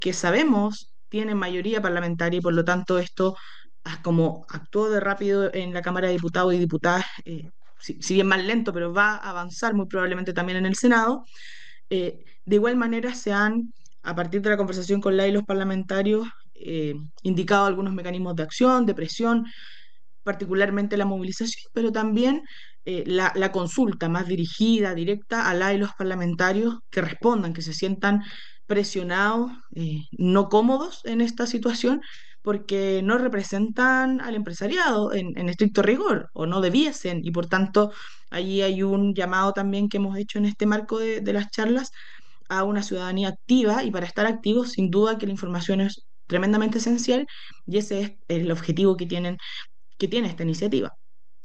que sabemos tienen mayoría parlamentaria y por lo tanto esto, como actuó de rápido en la Cámara de Diputados y Diputadas, si bien más lento, pero va a avanzar muy probablemente también en el Senado. De igual manera se han, a partir de la conversación con la y los parlamentarios, indicado algunos mecanismos de acción, de presión, particularmente la movilización, pero también la consulta más dirigida, directa a la y los parlamentarios que respondan, que se sientan presionados, no cómodos en esta situación, porque no representan al empresariado en estricto rigor, o no debiesen, y por tanto allí hay un llamado también que hemos hecho en este marco de las charlas a una ciudadanía activa, y para estar activos, sin duda que la información es tremendamente esencial, y ese es el objetivo que tiene esta iniciativa.